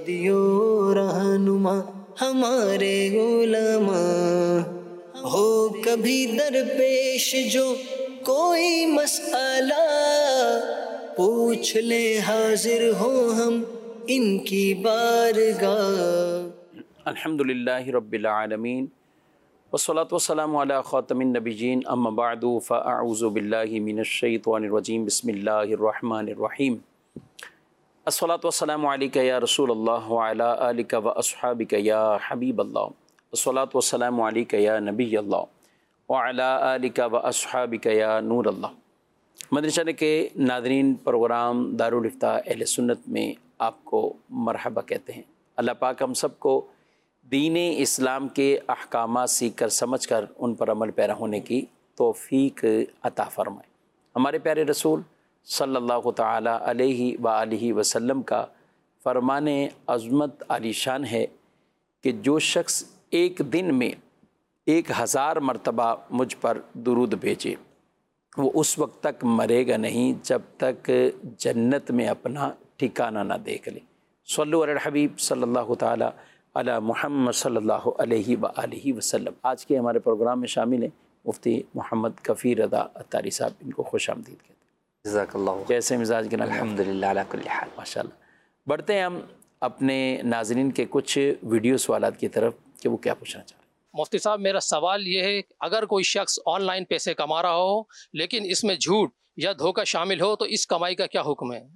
دیو رہنما ہمارے علماء، ہو کبھی درپیش جو کوئی مسئلہ پوچھ لے حاضر ہو ہم ان کی بارگاہ۔ الحمدللہ رب العالمین والصلاة والسلام علی خاتم النبیین اما بعد فاعوذ باللہ من الشیطان الرجیم بسم اللہ الرحمن الرحیم الصلاة والسلام علیک یا رسول اللہ وعلی آلک و اصحابک یا حبیب اللہ الصلاة والسلام علیک یا نبی اللہ وعلی آلک و اصحابک یا نور اللہ۔ مدنی چینل کے ناظرین، پروگرام دارالافتاء اہل سنت میں آپ کو مرحبا کہتے ہیں۔ اللہ پاک ہم سب کو دین اسلام کے احکامات سیکھ کر سمجھ کر ان پر عمل پیرا ہونے کی توفیق عطا فرمائے۔ ہمارے پیارے رسول صلی اللہ تعالی علیہ وآلہ وسلم کا فرمان عظمت عالی شان ہے کہ جو شخص ایک دن میں 1000 مرتبہ مجھ پر درود بھیجے وہ اس وقت تک مرے گا نہیں جب تک جنت میں اپنا ٹھکانہ نہ دیکھ لے۔ صلو علی الحبیب صلی اللہ تعالی علی محمد صلی اللہ علیہ وآلہ وسلم۔ آج کے ہمارے پروگرام میں شامل ہیں مفتی محمد کفیل رضا عطاری صاحب، ان کو خوش آمدید کہتے ہیں۔ جزاک اللہ۔ کیسے مزاج کے نام؟ الحمدللہ علی کل حال۔ ماشاءاللہ۔ بڑھتے ہیں ہم اپنے ناظرین کے کچھ ویڈیو سوالات کی طرف کہ وہ کیا پوچھنا چاہ رہے ہیں۔ مفتی صاحب، میرا سوال یہ ہے، اگر کوئی شخص آن لائن پیسے کما رہا ہو لیکن اس میں جھوٹ یا دھوکہ شامل ہو تو اس کمائی کا کیا حکم ہے؟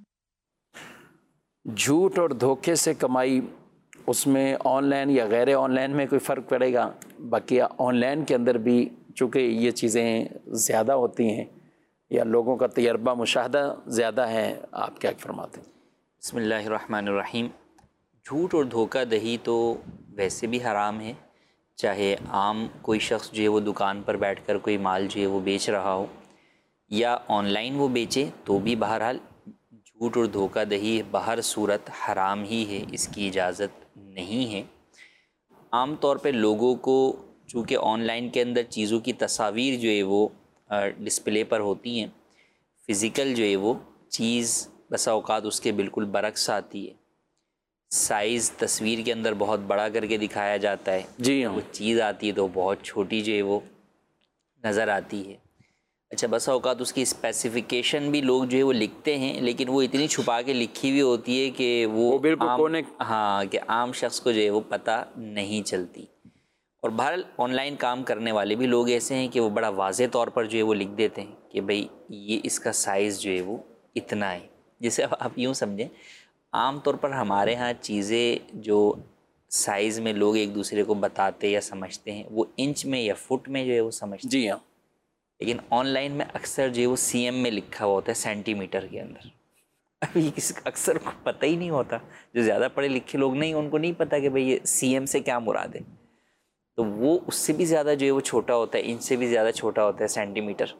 جھوٹ اور دھوکے سے کمائی، اس میں آن لائن یا غیر آن لائن میں کوئی فرق پڑے گا؟ باقی آن لائن کے اندر بھی چونکہ یہ چیزیں زیادہ ہوتی ہیں یا لوگوں کا تجربہ مشاہدہ زیادہ ہے، آپ کیا فرماتے ہیں؟ بسم اللہ الرحمن الرحیم۔ جھوٹ اور دھوکہ دہی تو ویسے بھی حرام ہے، چاہے عام کوئی شخص جو ہے وہ دکان پر بیٹھ کر کوئی مال جو ہے وہ بیچ رہا ہو یا آن لائن وہ بیچے تو بھی بہرحال جھوٹ اور دھوکہ دہی بہر صورت حرام ہی ہے، اس کی اجازت نہیں ہے۔ عام طور پہ لوگوں کو چونکہ آن لائن کے اندر چیزوں کی تصاویر جو ہے وہ ڈسپلے پر ہوتی ہیں، فزیکل جو ہے وہ چیز بسا اوقات اس کے بالکل برعکس آتی ہے، سائز تصویر کے اندر بہت بڑا کر کے دکھایا جاتا ہے، جی ہاں، وہ چیز آتی ہے تو بہت چھوٹی جو ہے وہ نظر آتی ہے۔ اچھا، بسا اوقات اس کی اسپیسیفیکیشن بھی لوگ جو ہے وہ لکھتے ہیں لیکن وہ اتنی چھپا کے لکھی ہوئی ہوتی ہے کہ وہ بالکل کہ عام شخص کو جو ہے وہ پتہ نہیں چلتی۔ اور بہرحال آن لائن کام کرنے والے بھی لوگ ایسے ہیں کہ وہ بڑا واضح طور پر جو ہے وہ لکھ دیتے ہیں کہ بھئی یہ اس کا سائز جو ہے وہ اتنا ہے۔ جیسے آپ یوں سمجھیں، عام طور پر ہمارے ہاں چیزیں جو سائز میں لوگ ایک دوسرے کو بتاتے یا سمجھتے ہیں وہ انچ میں یا فٹ میں جو ہے وہ سمجھتے ہیں، جی ہاں، لیکن آن لائن میں اکثر جو ہے وہ سی ایم میں لکھا ہوا ہوتا ہے، سینٹی میٹر کے اندر۔ اب یہ اکثر کو پتہ ہی نہیں ہوتا، جو زیادہ پڑھے لکھے لوگ نہیں، ان کو نہیں پتہ کہ بھئی یہ سی ایم سے کیا مراد ہے، تو وہ اس سے بھی زیادہ جو ہے وہ چھوٹا ہوتا ہے، انچ سے بھی زیادہ چھوٹا ہوتا ہے سینٹی میٹر۔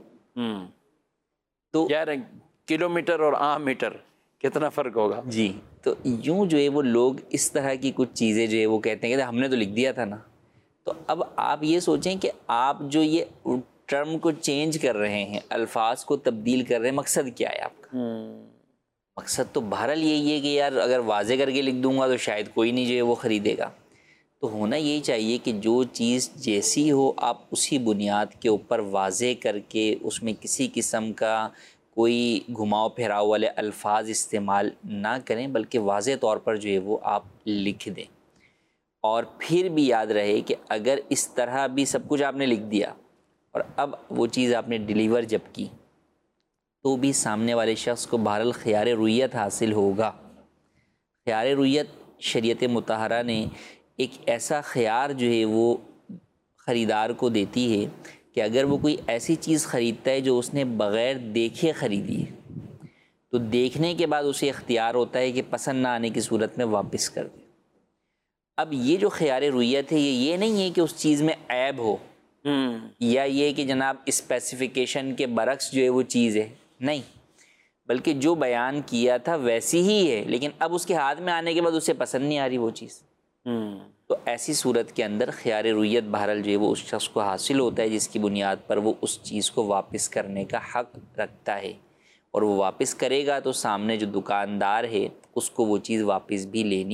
تو یار کلو میٹر اور عام میٹر کتنا فرق ہوگا؟ جی، تو یوں جو ہے وہ لوگ اس طرح کی کچھ چیزیں جو ہے وہ کہتے ہیں کہ ہم نے تو لکھ دیا تھا نا۔ تو اب آپ یہ سوچیں کہ آپ جو یہ ٹرم کو چینج کر رہے ہیں، الفاظ کو تبدیل کر رہے ہیں، مقصد کیا ہے آپ کا؟ مقصد تو بہرحال یہی ہے کہ یار اگر واضح کر کے لکھ دوں گا تو شاید کوئی نہیں جو ہے وہ خریدے گا۔ تو ہونا یہی چاہیے کہ جو چیز جیسی ہو آپ اسی بنیاد کے اوپر واضح کر کے اس میں کسی قسم کا کوئی گھماؤ پھیراؤ والے الفاظ استعمال نہ کریں، بلکہ واضح طور پر جو ہے وہ آپ لکھ دیں۔ اور پھر بھی یاد رہے کہ اگر اس طرح بھی سب کچھ آپ نے لکھ دیا اور اب وہ چیز آپ نے ڈیلیور جب کی تو بھی سامنے والے شخص کو بہرحال خیار رویت حاصل ہوگا۔ خیار رویت شریعت مطہرہ نے ایک ایسا خیار جو ہے وہ خریدار کو دیتی ہے کہ اگر وہ کوئی ایسی چیز خریدتا ہے جو اس نے بغیر دیکھے خریدی ہے تو دیکھنے کے بعد اسے اختیار ہوتا ہے کہ پسند نہ آنے کی صورت میں واپس کر دے۔ اب یہ جو خیار رویت ہے یہ نہیں ہے کہ اس چیز میں عیب ہو یا یہ کہ جناب اسپیسیفیکیشن کے برعکس جو ہے وہ چیز ہے، نہیں، بلکہ جو بیان کیا تھا ویسی ہی ہے، لیکن اب اس کے ہاتھ میں آنے کے بعد اسے پسند نہیں آ رہی وہ چیز۔ تو ایسی صورت کے اندر خیار رویت بہرحال جو ہے وہ اس شخص کو حاصل ہوتا ہے جس کی بنیاد پر وہ اس چیز کو واپس کرنے کا حق رکھتا ہے، اور وہ واپس کرے گا تو سامنے جو دکاندار ہے اس کو وہ چیز واپس بھی لینی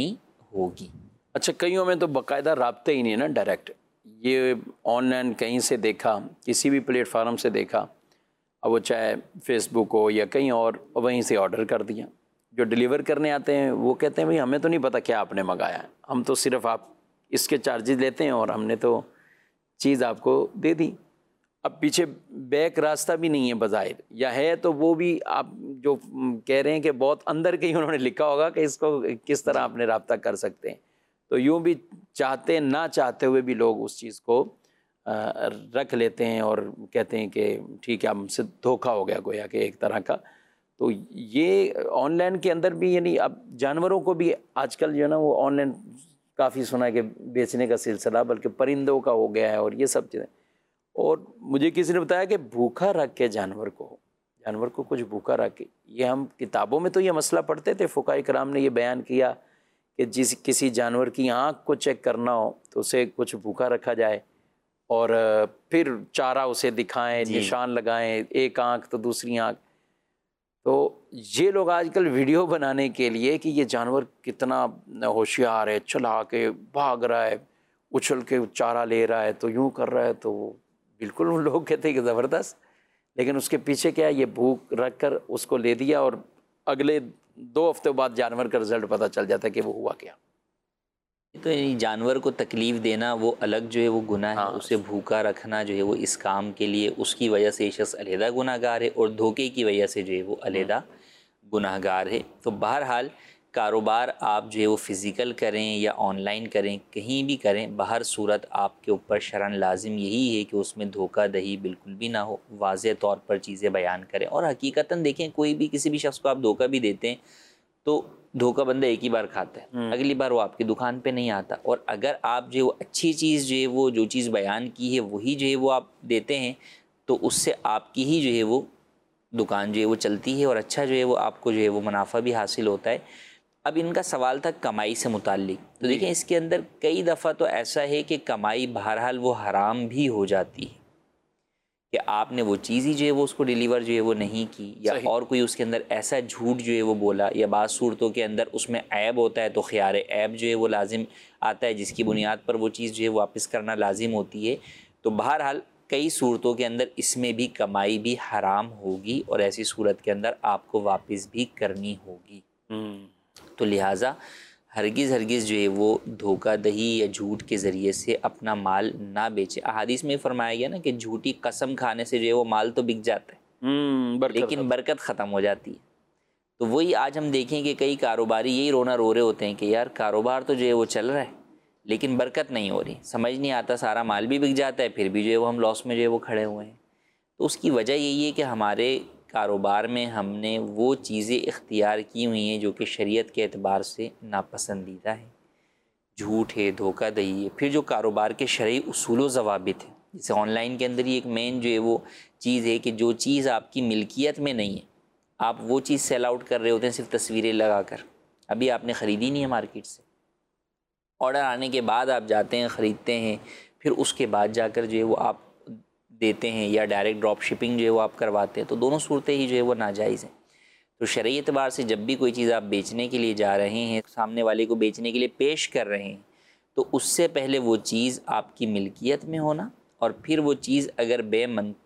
ہوگی۔ اچھا، کئیوں میں تو باقاعدہ رابطہ ہی نہیں ہے نا ڈائریکٹ، یہ آن لائن کہیں سے دیکھا، کسی بھی پلیٹ فارم سے دیکھا، اب وہ چاہے فیس بک ہو یا کہیں اور، وہیں سے آرڈر کر دیا۔ جو ڈیلیور کرنے آتے ہیں وہ کہتے ہیں بھئی ہمیں تو نہیں پتہ کیا آپ نے منگایا ہے، ہم تو صرف آپ اس کے چارجز لیتے ہیں اور ہم نے تو چیز آپ کو دے دی۔ اب پیچھے بیک راستہ بھی نہیں ہے بظاہر، یا ہے تو وہ بھی آپ جو کہہ رہے ہیں کہ بہت اندر کہیں انہوں نے لکھا ہوگا کہ اس کو کس طرح آپ نے رابطہ کر سکتے ہیں۔ تو یوں بھی چاہتے نہ چاہتے ہوئے بھی لوگ اس چیز کو رکھ لیتے ہیں اور کہتے ہیں کہ ٹھیک ہے، ہم سے دھوکہ ہو گیا گویا کہ ایک طرح کا۔ تو یہ آن لائن کے اندر بھی، یعنی اب جانوروں کو بھی آج کل جو ہے نا وہ آن لائن کافی سنا ہے کہ بیچنے کا سلسلہ، بلکہ پرندوں کا ہو گیا ہے اور یہ سب چیزیں۔ اور مجھے کسی نے بتایا کہ بھوکا رکھ کے جانور کو کچھ بھوکا رکھ کے، یہ ہم کتابوں میں تو یہ مسئلہ پڑھتے تھے، فقہاء کرام نے یہ بیان کیا کہ کسی جانور کی آنکھ کو چیک کرنا ہو تو اسے کچھ بھوکا رکھا جائے اور پھر چارہ اسے دکھائیں، نشان لگائیں، ایک آنکھ تو دوسری آنکھ۔ تو یہ لوگ آج کل ویڈیو بنانے کے لیے کہ یہ جانور کتنا ہوشیار ہے، چلا کے بھاگ رہا ہے، اچھل کے چارہ لے رہا ہے، تو یوں کر رہا ہے، تو وہ بالکل ان لوگ کہتے ہیں کہ زبردست، لیکن اس کے پیچھے کیا ہے، یہ بھوک رکھ کر اس کو لے دیا اور اگلے 2 ہفتے بعد جانور کا رزلٹ پتہ چل جاتا ہے کہ وہ ہوا کیا۔ تو یعنی جانور کو تکلیف دینا وہ الگ جو ہے وہ گناہ ہے، اسے بھوکا رکھنا جو ہے وہ اس کام کے لیے اس کی وجہ سے شخص علیحدہ گناہ گار ہے، اور دھوکے کی وجہ سے جو ہے وہ علیحدہ گناہ گار ہے۔ تو بہرحال کاروبار آپ جو ہے وہ فزیکل کریں یا آن لائن کریں، کہیں بھی کریں، بہر صورت آپ کے اوپر شرعاً لازم یہی ہے کہ اس میں دھوکہ دہی بالکل بھی نہ ہو، واضح طور پر چیزیں بیان کریں۔ اور حقیقتاً دیکھیں، کوئی بھی کسی بھی شخص کو آپ دھوکہ بھی دیتے ہیں تو دھوکہ بندہ ایک ہی بار کھاتا ہے، اگلی بار وہ آپ کی دکان پہ نہیں آتا۔ اور اگر آپ جو ہے وہ اچھی چیز جو ہے وہ جو چیز بیان کی ہے وہی جو ہے وہ آپ دیتے ہیں تو اس سے آپ کی ہی جو ہے وہ دکان جو ہے وہ چلتی ہے اور اچھا جو ہے وہ آپ کو جو ہے وہ منافع بھی حاصل ہوتا ہے۔ اب ان کا سوال تھا کمائی سے متعلق، تو دیکھیں اس کے اندر کئی دفعہ تو ایسا ہے کہ کمائی بہرحال وہ حرام بھی ہو جاتی ہے کہ آپ نے وہ چیز ہی جو ہے وہ اس کو ڈیلیور جو ہے وہ نہیں کی، یا اور کوئی اس کے اندر ایسا جھوٹ جو ہے وہ بولا، یا بعض صورتوں کے اندر اس میں عیب ہوتا ہے تو خیار عیب جو ہے وہ لازم آتا ہے، جس کی بنیاد پر وہ چیز جو ہے واپس کرنا لازم ہوتی ہے۔ تو بہرحال کئی صورتوں کے اندر اس میں بھی کمائی بھی حرام ہوگی اور ایسی صورت کے اندر آپ کو واپس بھی کرنی ہوگی۔ تو لہٰذا ہرگز جو ہے وہ دھوکہ دہی یا جھوٹ کے ذریعے سے اپنا مال نہ بیچے۔ احادیث میں فرمایا گیا نا کہ جھوٹی قسم کھانے سے جو ہے وہ مال تو بک جاتا ہے لیکن برکت ختم ہو جاتی ہے۔ تو وہی آج ہم دیکھیں کہ کئی کاروباری یہی رونا رو رہے ہوتے ہیں کہ یار کاروبار تو جو ہے وہ چل رہا ہے لیکن برکت نہیں ہو رہی، سمجھ نہیں آتا، سارا مال بھی بک جاتا ہے، پھر بھی جو ہے وہ ہم لاس میں جو ہے وہ کھڑے ہوئے ہیں۔ تو اس کی وجہ یہی ہے کہ ہمارے کاروبار میں ہم نے وہ چیزیں اختیار کی ہوئی ہیں جو کہ شریعت کے اعتبار سے ناپسندیدہ ہیں، جھوٹ ہے، دھوکہ دہی ہے۔ پھر جو کاروبار کے شرعی اصول و ضوابط ہیں، جیسے آن لائن کے اندر ہی ایک مین جو ہے وہ چیز ہے کہ جو چیز آپ کی ملکیت میں نہیں ہے آپ وہ چیز سیل آؤٹ کر رہے ہوتے ہیں صرف تصویریں لگا کر، ابھی آپ نے خریدی نہیں ہے مارکیٹ سے، آرڈر آنے کے بعد آپ جاتے ہیں خریدتے ہیں، پھر اس کے بعد جا کر جو ہے وہ آپ دیتے ہیں، یا ڈائریکٹ ڈراپ شپنگ جو ہے وہ آپ کرواتے ہیں، تو دونوں صورتیں ہی جو ہے وہ ناجائز ہیں۔ تو شرعی اعتبار سے جب بھی کوئی چیز آپ بیچنے کے لیے جا رہے ہیں، سامنے والے کو بیچنے کے لیے پیش کر رہے ہیں، تو اس سے پہلے وہ چیز آپ کی ملکیت میں ہونا، اور پھر وہ چیز اگر بے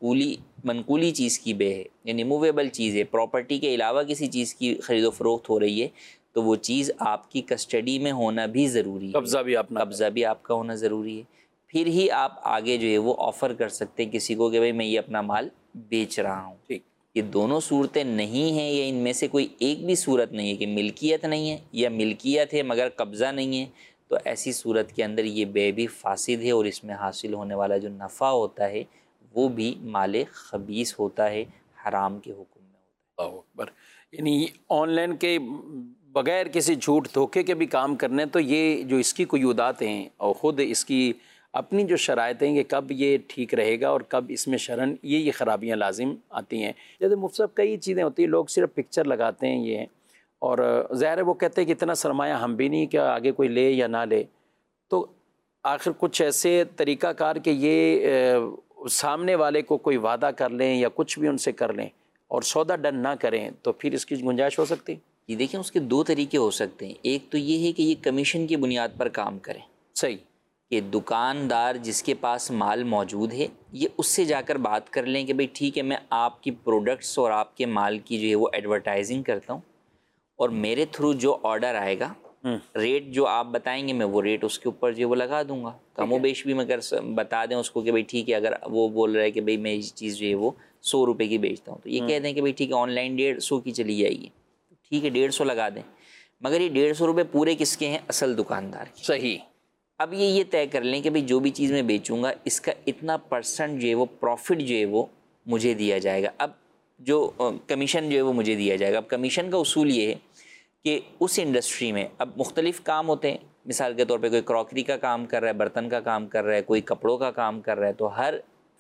منقولی چیز کی بے ہے، یعنی موویبل چیز ہے، پراپرٹی کے علاوہ کسی چیز کی خرید و فروخت ہو رہی ہے، تو وہ چیز آپ کی کسٹڈی میں ہونا بھی ضروری ہے، قبضہ بھی آپ کا ہونا ضروری ہے، پھر ہی آپ آگے جو ہے وہ آفر کر سکتے ہیں کسی کو کہ بھائی میں یہ اپنا مال بیچ رہا ہوں۔ یہ دونوں صورتیں نہیں ہیں، یا ان میں سے کوئی ایک بھی صورت نہیں ہے کہ ملکیت نہیں ہے یا ملکیت ہے مگر قبضہ نہیں ہے، تو ایسی صورت کے اندر یہ بے بھی فاسد ہے اور اس میں حاصل ہونے والا جو نفع ہوتا ہے وہ بھی مال خبیث ہوتا ہے، حرام کے حکم میں ہوتا ہے۔ اللہ اکبر۔ یعنی آن لائن کے بغیر کسی جھوٹ دھوکے کے بھی کام کرنے، تو یہ جو اس کی قیودات ہیں اور خود اس کی اپنی جو شرائط ہیں کہ کب یہ ٹھیک رہے گا اور کب اس میں شرعاً یہ خرابیاں لازم آتی ہیں۔ جیسے مفتی صاحب کئی چیزیں ہوتی ہیں، لوگ صرف پکچر لگاتے ہیں یہ، اور ظاہر ہے وہ کہتے ہیں کہ اتنا سرمایہ ہم بھی نہیں کہ آگے کوئی لے یا نہ لے، تو آخر کچھ ایسے طریقہ کار کہ یہ سامنے والے کو کوئی وعدہ کر لیں یا کچھ بھی ان سے کر لیں اور سودا ڈن نہ کریں، تو پھر اس کی گنجائش ہو سکتی؟ یہ دیکھیں اس کے دو طریقے ہو سکتے ہیں. ایک تو یہ ہے کہ یہ کمیشن کی بنیاد پر کام کریں. صحیح. کہ دکاندار جس کے پاس مال موجود ہے یہ اس سے جا کر بات کر لیں کہ بھئی ٹھیک ہے میں آپ کی پروڈکٹس اور آپ کے مال کی جو ہے وہ ایڈورٹائزنگ کرتا ہوں اور میرے تھرو جو آرڈر آئے گا ریٹ جو آپ بتائیں گے میں وہ ریٹ اس کے اوپر جو ہے وہ لگا دوں گا. کم و بیش بھی میں بتا دیں اس کو کہ بھئی ٹھیک ہے اگر وہ بول رہا ہے کہ بھئی میں اس چیز جو ہے وہ 100 روپے کی بیچتا ہوں تو یہ کہہ دیں کہ بھئی ٹھیک ہے آن لائن 150 کی چلی جائے گی, ٹھیک ہے 150 لگا دیں, مگر یہ 150 روپے پورے کس کے ہیں؟ اصل دکاندار کے. صحیح. اب یہ طے کر لیں کہ بھئی جو بھی چیز میں بیچوں گا اس کا اتنا پرسنٹ جو ہے وہ پروفٹ جو ہے وہ مجھے دیا جائے گا. اب جو کمیشن جو ہے وہ مجھے دیا جائے گا. اب کمیشن کا اصول یہ ہے کہ اس انڈسٹری میں اب مختلف کام ہوتے ہیں. مثال کے طور پہ کوئی کراکری کا کام کر رہا ہے, برتن کا کام کر رہا ہے, کوئی کپڑوں کا کام کر رہا ہے, تو ہر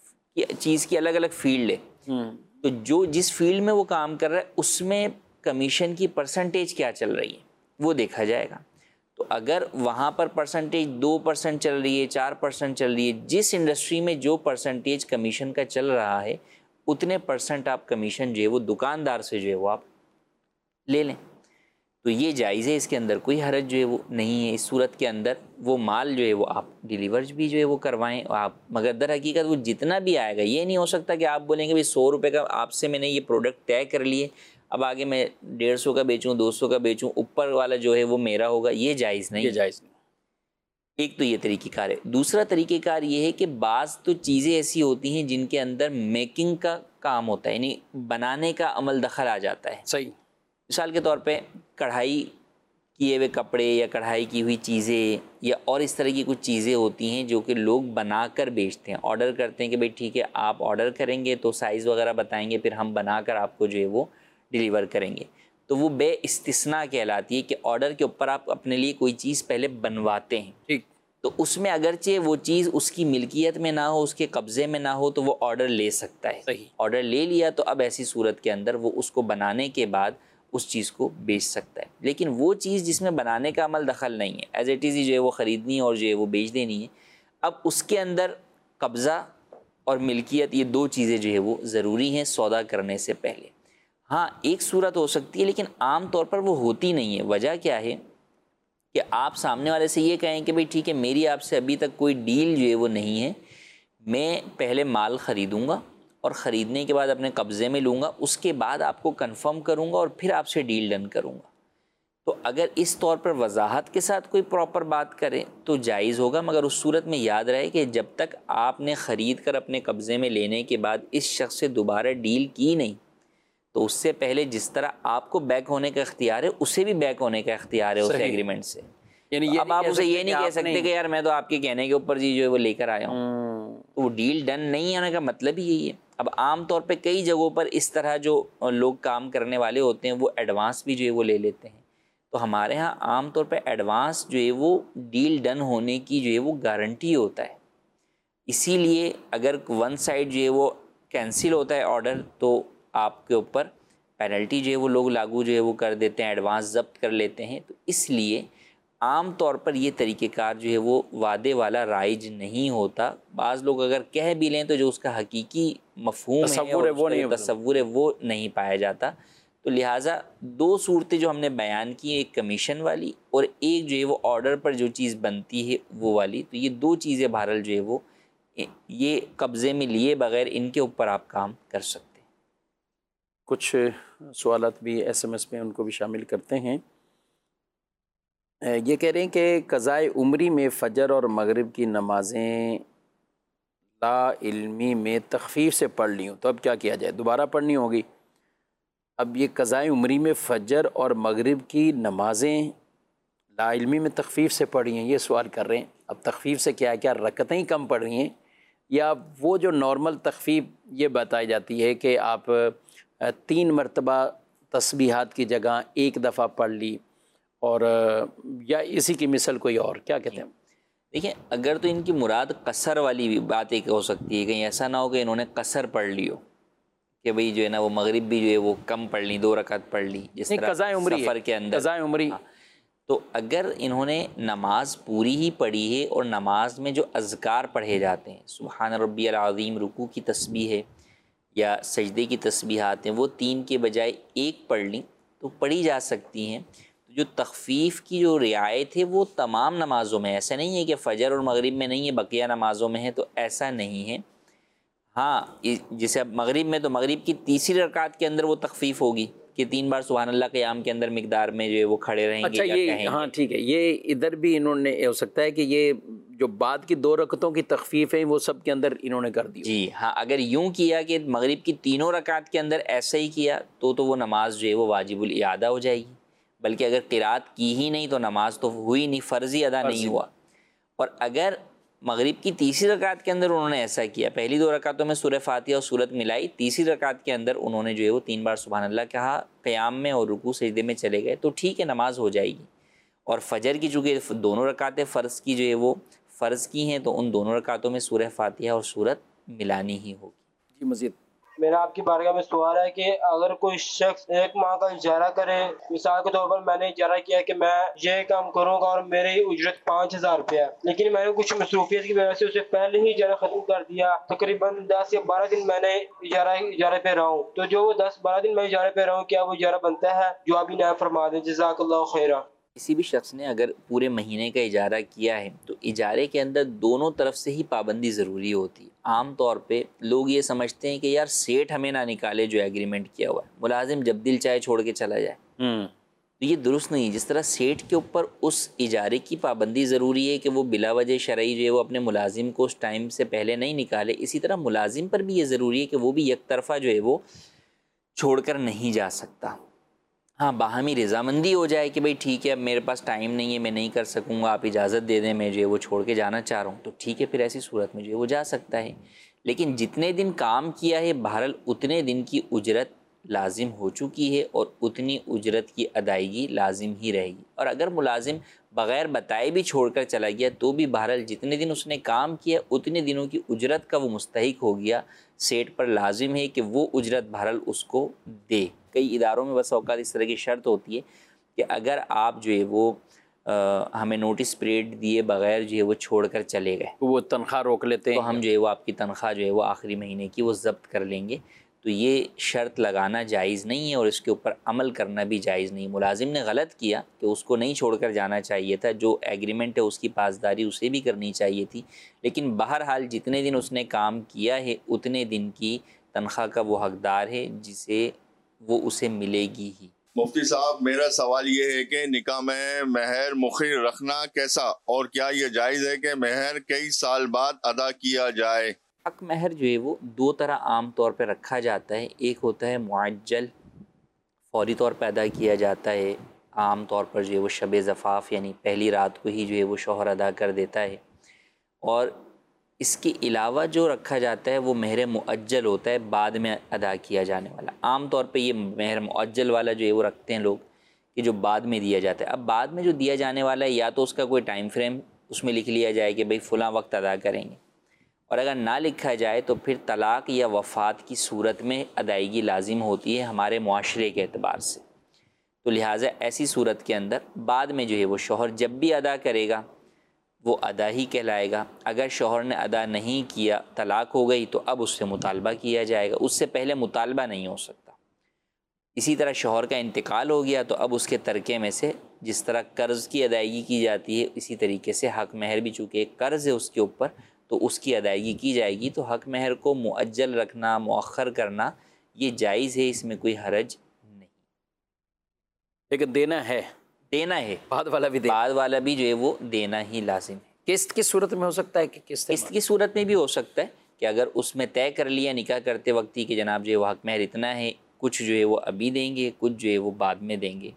چیز کی الگ الگ فیلڈ ہے. تو جو جس فیلڈ میں وہ کام کر رہا ہے اس میں کمیشن کی پرسنٹیج کیا چل رہی ہے وہ دیکھا جائے گا. تو اگر وہاں پر پرسنٹیج 2% چل رہی ہے, 4% چل رہی ہے, جس انڈسٹری میں جو پرسنٹیج کمیشن کا چل رہا ہے اتنے پرسنٹ آپ کمیشن جو ہے وہ دکاندار سے جو ہے وہ آپ لے لیں. تو یہ جائز ہے, اس کے اندر کوئی حرج جو ہے وہ نہیں ہے. اس صورت کے اندر وہ مال جو ہے وہ آپ ڈیلیور بھی جو ہے وہ کروائیں آپ, مگر در حقیقت وہ جتنا بھی آئے گا یہ نہیں ہو سکتا کہ آپ بولیں گے بھائی 100 روپے کا آپ سے میں نے یہ پروڈکٹ طے کر لیے, اب آگے میں 150 کا بیچوں 200 کا بیچوں, اوپر والا جو ہے وہ میرا ہوگا. یہ جائز نہیں. یہ جائز نہیں. ایک تو یہ طریقہ کار ہے. دوسرا طریقہ کار یہ ہے کہ بعض تو چیزیں ایسی ہوتی ہیں جن کے اندر میکنگ کا کام ہوتا ہے, یعنی بنانے کا عمل دخل آ جاتا ہے. صحیح. مثال کے طور پہ کڑھائی کیے ہوئے کپڑے یا کڑھائی کی ہوئی چیزیں یا اور اس طرح کی کچھ چیزیں ہوتی ہیں جو کہ لوگ بنا کر بیچتے ہیں. آرڈر کرتے ہیں کہ بھئی ٹھیک ہے آپ آرڈر کریں گے تو سائز وغیرہ بتائیں گے, پھر ہم بنا کر آپ کو جو ہے وہ ڈیلیور کریں گے. تو وہ بے استثناء کہلاتی ہے کہ آرڈر کے اوپر آپ اپنے لیے کوئی چیز پہلے بنواتے ہیں. ٹھیک. تو اس میں اگرچہ وہ چیز اس کی ملکیت میں نہ ہو, اس کے قبضے میں نہ ہو, تو وہ آرڈر لے سکتا ہے. صحیح. آرڈر لے لیا تو اب ایسی صورت کے اندر وہ اس کو بنانے کے بعد اس چیز کو بیچ سکتا ہے. لیکن وہ چیز جس میں بنانے کا عمل دخل نہیں ہے, ایز اٹ از جو ہے وہ خریدنی ہے اور جو ہے وہ بیچ دینی ہے, اب اس کے اندر قبضہ اور ملکیت یہ دو چیزیں جو ہے وہ ضروری ہیں سودا کرنے سے پہلے. ہاں ایک صورت ہو سکتی ہے لیکن عام طور پر وہ ہوتی نہیں ہے. وجہ کیا ہے کہ آپ سامنے والے سے یہ کہیں کہ بھئی ٹھیک ہے میری آپ سے ابھی تک کوئی ڈیل جو ہے وہ نہیں ہے, میں پہلے مال خریدوں گا اور خریدنے کے بعد اپنے قبضے میں لوں گا, اس کے بعد آپ کو کنفرم کروں گا اور پھر آپ سے ڈیل ڈن کروں گا. تو اگر اس طور پر وضاحت کے ساتھ کوئی پراپر بات کرے تو جائز ہوگا, مگر اس صورت میں یاد رہے کہ جب تک آپ نے خرید کر اپنے قبضے میں لینے کے بعد اس شخص سے دوبارہ ڈیل کی نہیں, تو اس سے پہلے جس طرح آپ کو بیک ہونے کا اختیار ہے اسے بھی بیک ہونے کا اختیار ہے اس ایگریمنٹ سے. یعنی اب آپ اسے یہ نہیں کہہ سکتے کہ یار میں تو آپ کے کہنے کے اوپر جو ہے وہ لے کر آیا ہوں. تو وہ ڈیل ڈن نہیں ہونے کا مطلب ہی یہی ہے. اب عام طور پہ کئی جگہوں پر اس طرح جو لوگ کام کرنے والے ہوتے ہیں وہ ایڈوانس بھی جو ہے وہ لے لیتے ہیں. تو ہمارے ہاں عام طور پہ ایڈوانس جو ہے وہ ڈیل ڈن ہونے کی جو ہے وہ گارنٹی ہوتا ہے. اسی لیے اگر ون سائڈ جو ہے وہ کینسل ہوتا ہے آرڈر تو آپ کے اوپر پینلٹی جو ہے وہ لوگ لاگو جو ہے وہ کر دیتے ہیں, ایڈوانس ضبط کر لیتے ہیں. تو اس لیے عام طور پر یہ طریقہ کار جو ہے وہ وعدے والا رائج نہیں ہوتا. بعض لوگ اگر کہہ بھی لیں تو جو اس کا حقیقی مفہوم ہے اور تصور ہے وہ نہیں پایا جاتا. تو لہٰذا دو صورتیں جو ہم نے بیان کی, ایک کمیشن والی اور ایک جو ہے وہ آرڈر پر جو چیز بنتی ہے وہ والی, تو یہ دو چیزیں بہرحال جو ہے وہ یہ قبضے میں لیے بغیر ان کے اوپر آپ کام کر سکتے ہیں. کچھ سوالات بھی SMS میں ان کو بھی شامل کرتے ہیں. یہ کہہ رہے ہیں کہ قضائے عمری میں فجر اور مغرب کی نمازیں لا علمی میں تخفیف سے پڑھ لی ہوں تو اب کیا کیا جائے؟ دوبارہ پڑھنی ہوگی. اب یہ قضائے عمری میں فجر اور مغرب کی نمازیں لا علمی میں تخفیف سے پڑھی ہیں, یہ سوال کر رہے ہیں. اب تخفیف سے کیا رکعتیں ہی کم پڑھ رہی ہیں یا وہ جو نارمل تخفیف یہ بتائی جاتی ہے کہ آپ 3 مرتبہ تسبیحات کی جگہ 1 دفعہ پڑھ لی, اور یا اسی کی مثل کوئی اور, کیا کہتے ہیں؟ دیکھیں اگر تو ان کی مراد قصر والی بھی بات ایک ہو سکتی ہے, کہیں ایسا نہ ہو کہ انہوں نے قصر پڑھ لی ہو کہ بھئی جو ہے نا وہ مغرب بھی جو ہے وہ کم پڑھ لی, 2 رکعت پڑھ لی, جس طرح سفر کے اندر قضائے عمری. تو اگر انہوں نے نماز پوری ہی پڑھی ہے اور نماز میں جو اذکار پڑھے جاتے ہیں, سبحان ربی العظیم, رکوع کی تسبیح ہے یا سجدے کی تسبیحات ہیں, وہ 3 کے بجائے 1 پڑھ لیں تو پڑھی جا سکتی ہیں۔ جو تخفیف کی جو رعایت ہے وہ تمام نمازوں میں، ایسا نہیں ہے کہ فجر اور مغرب میں نہیں ہے بقیہ نمازوں میں ہے، تو ایسا نہیں ہے۔ ہاں جیسے اب مغرب میں تو مغرب کی تیسری رکعت کے اندر وہ تخفیف ہوگی کہ 3 بار سبحان اللہ قیام کے اندر مقدار میں جو ہے وہ کھڑے رہیں گے اچھا یا یہ کہیں گے۔ ہاں ٹھیک ہے، یہ ادھر بھی انہوں نے ہو سکتا ہے کہ یہ جو بعد کی 2 رکعتوں کی تخفیف ہے وہ سب کے اندر انہوں نے کر دی ہو۔ جی ہاں، اگر یوں کیا کہ مغرب کی تینوں رکعت کے اندر ایسا ہی کیا تو وہ نماز جو ہے وہ واجب الاعادہ ہو جائے گی، بلکہ اگر قرات کی ہی نہیں تو نماز تو ہوئی نہیں، فرضی ادا نہیں ہوا۔ اور اگر مغرب کی تیسری رکعت کے اندر انہوں نے ایسا کیا، پہلی 2 رکعتوں میں سورہ فاتحہ اور سورت ملائی، تیسری رکعت کے اندر انہوں نے جو ہے وہ 3 بار سبحان اللہ کہا، قیام میں اور رکوع سجدے میں چلے گئے، تو ٹھیک ہے نماز ہو جائے گی۔ اور فجر کی چونکہ دونوں رکعتیں فرض کی جو ہے وہ فرض کی ہیں، تو ان دونوں رکعتوں میں سورہ فاتحہ اور سورت ملانی ہی ہوگی۔ جی مزید میرا آپ کی بارگاہ میں سوال ہے کہ اگر کوئی شخص 1 ماہ کا اجارہ کرے، مثال کے طور پر میں نے اجارہ کیا کہ میں یہ کام کروں گا اور میری اجرت 5000 روپیہ ہے، لیکن میں نے کچھ مصروفیت کی وجہ سے اسے پہلے ہی اجارہ ختم کر دیا، تقریباً 10 یا 12 دن میں نے اجارے پہ رہا ہوں، تو جو وہ 10-12 دن میں اجارے پہ رہا ہوں کیا وہ اجارہ بنتا ہے؟ جو آپ نیا فرما دیں، جزاک اللہ خیرہ۔ کسی بھی شخص نے اگر پورے مہینے کا اجارہ کیا ہے تو اجارے کے اندر دونوں طرف سے ہی پابندی ضروری ہوتی ہے۔ عام طور پہ لوگ یہ سمجھتے ہیں کہ یار سیٹھ ہمیں نہ نکالے جو ایگریمنٹ کیا ہوا ہے، ملازم جب دل چاہے چھوڑ کے چلا جائے، تو یہ درست نہیں۔ جس طرح سیٹھ کے اوپر اس اجارے کی پابندی ضروری ہے کہ وہ بلا وجہ شرعی جو ہے وہ اپنے ملازم کو اس ٹائم سے پہلے نہیں نکالے، اسی طرح ملازم پر بھی یہ ضروری ہے کہ وہ بھی یک طرفہ جو ہے وہ چھوڑ کر نہیں جا سکتا۔ ہاں باہمی رضامندی ہو جائے کہ بھئی ٹھیک ہے اب میرے پاس ٹائم نہیں ہے، میں نہیں کر سکوں گا، آپ اجازت دے دیں، میں جو ہے وہ چھوڑ کے جانا چاہ رہا ہوں، تو ٹھیک ہے، پھر ایسی صورت میں جو ہے وہ جا سکتا ہے۔ لیکن جتنے دن کام کیا ہے بہرحال اتنے دن کی اجرت لازم ہو چکی ہے اور اتنی اجرت کی ادائیگی لازم ہی رہے گی۔ اور اگر ملازم بغیر بتائے بھی چھوڑ کر چلا گیا تو بھی بہرحال جتنے دن اس نے کام کیا اتنے دنوں کی اجرت کا وہ مستحق ہو گیا، سیٹ پر لازم ہے کہ وہ اجرت بہرحال اس کو دے۔ کئی اداروں میں بس اوقات اس طرح کی شرط ہوتی ہے کہ اگر آپ جو ہے وہ ہمیں نوٹس پیریڈ دیے بغیر جو ہے وہ چھوڑ کر چلے گئے تو وہ تنخواہ روک لیتے ہیں، تو ہم جو ہے وہ آپ کی تنخواہ جو ہے وہ آخری مہینے کی وہ ضبط کر لیں گے۔ تو یہ شرط لگانا جائز نہیں ہے اور اس کے اوپر عمل کرنا بھی جائز نہیں۔ ملازم نے غلط کیا کہ اس کو نہیں چھوڑ کر جانا چاہیے تھا، جو ایگریمنٹ ہے اس کی پاسداری اسے بھی کرنی چاہیے تھی، لیکن بہرحال جتنے دن اس نے کام کیا ہے اتنے دن کی تنخواہ کا وہ حقدار ہے جسے وہ اسے ملے گی ہی۔ مفتی صاحب میرا سوال یہ ہے کہ نکاح میں مہر مؤخر رکھنا کیسا، اور کیا یہ جائز ہے کہ مہر کئی سال بعد ادا کیا جائے؟ حق مہر جو ہے وہ 2 طرح عام طور پہ رکھا جاتا ہے۔ ایک ہوتا ہے معجل، فوری طور پہ ادا کیا جاتا ہے، عام طور پر جو ہے وہ شب زفاف یعنی پہلی رات کو ہی جو ہے وہ شوہر ادا کر دیتا ہے۔ اور اس کے علاوہ جو رکھا جاتا ہے وہ مہر معجل ہوتا ہے، بعد میں ادا کیا جانے والا۔ عام طور پہ یہ مہر معجل والا جو ہے وہ رکھتے ہیں لوگ کہ جو بعد میں دیا جاتا ہے۔ اب بعد میں جو دیا جانے والا ہے یا تو اس کا کوئی ٹائم فریم اس میں لکھ لیا جائے کہ بھئی فلاں وقت ادا کریں گے، اور اگر نہ لکھا جائے تو پھر طلاق یا وفات کی صورت میں ادائیگی لازم ہوتی ہے ہمارے معاشرے کے اعتبار سے۔ تو لہٰذا ایسی صورت کے اندر بعد میں جو ہے وہ شوہر جب بھی ادا کرے گا وہ ادا ہی کہلائے گا۔ اگر شوہر نے ادا نہیں کیا، طلاق ہو گئی، تو اب اس سے مطالبہ کیا جائے گا، اس سے پہلے مطالبہ نہیں ہو سکتا۔ اسی طرح شوہر کا انتقال ہو گیا تو اب اس کے ترکے میں سے جس طرح قرض کی ادائیگی کی جاتی ہے اسی طریقے سے حق مہر بھی، چونکہ ایک قرض ہے اس کے اوپر تو اس کی ادائیگی کی جائے گی۔ تو حق مہر کو معجل رکھنا، مؤخر کرنا یہ جائز ہے، اس میں کوئی حرج نہیں۔ لیکن دینا ہے، دینا ہے، بعد والا بھی دینا، بعد والا بھی جو ہے وہ دینا ہی لازم ہے۔ قسط کی صورت میں ہو سکتا ہے کہ قسط کی صورت میں بھی ہو سکتا ہے کہ اگر اس میں طے کر لیا نکاح کرتے وقت ہی کہ جناب جو ہے وہ حق مہر اتنا ہے، کچھ جو ہے وہ ابھی دیں گے، کچھ جو ہے وہ بعد میں دیں گے۔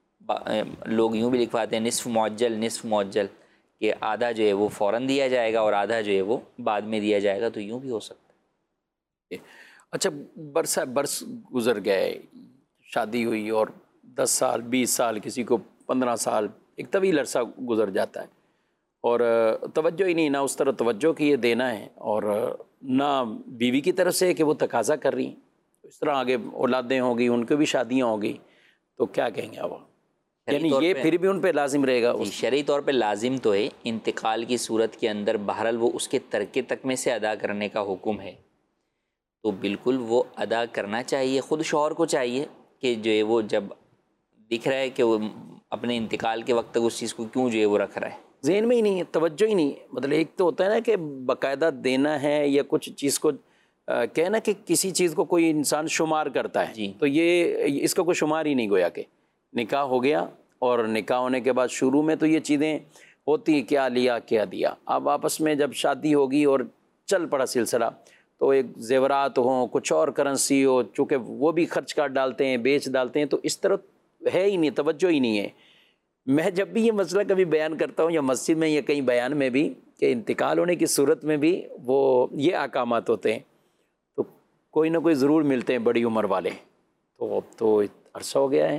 لوگ یوں بھی لکھواتے ہیں نصف معجل کہ آدھا جو ہے وہ فوراً دیا جائے گا اور آدھا جو ہے وہ بعد میں دیا جائے گا، تو یوں بھی ہو سکتا ہے۔ اچھا برس گزر گئے، شادی ہوئی اور 10 سال 20 سال کسی کو 15 سال، ایک طویل عرصہ گزر جاتا ہے اور توجہ ہی نہیں، نہ اس طرح توجہ کہ یہ دینا ہے اور نہ بیوی کی طرف سے کہ وہ تقاضا کر رہی ہیں، اس طرح آگے اولادیں ہوں گی، ان کو بھی شادیاں ہوں گی، تو کیا کہیں گے اب؟ یعنی یہ پھر بھی ان پہ لازم رہے گا؟ شرعی طور پہ لازم تو ہے، انتقال کی صورت کے اندر بہرحال وہ اس کے ترکے تک میں سے ادا کرنے کا حکم ہے، تو بالکل وہ ادا کرنا چاہیے۔ خود شوہر کو چاہیے کہ جو ہے وہ جب دکھ رہا ہے کہ وہ اپنے انتقال کے وقت تک اس چیز کو کیوں جو ہے وہ رکھ رہا ہے؟ ذہن میں ہی نہیں ہے، توجہ ہی نہیں ہے. مطلب ایک تو ہوتا ہے نا کہ باقاعدہ دینا ہے یا کچھ چیز کو کہنا کہ کسی چیز کو کوئی انسان شمار کرتا ہے، جی. تو یہ اس کا کوئی شمار ہی نہیں گویا کہ نکاح ہو گیا، اور نکاح ہونے کے بعد شروع میں تو یہ چیزیں ہوتی کیا لیا کیا دیا. اب آپس میں جب شادی ہوگی اور چل پڑا سلسلہ تو ایک زیورات ہوں، کچھ اور کرنسی ہو، چونکہ وہ بھی خرچ کر ڈالتے ہیں، بیچ ڈالتے ہیں، تو اس طرح ہے ہی نہیں، توجہ ہی نہیں ہے. میں جب بھی یہ مسئلہ کبھی بیان کرتا ہوں یا مسجد میں یا کہیں بیان میں بھی کہ انتقال ہونے کی صورت میں بھی وہ یہ احکامات ہوتے ہیں، تو کوئی نہ کوئی ضرور ملتے ہیں بڑی عمر والے. تو اب تو عرصہ ہو گیا ہے،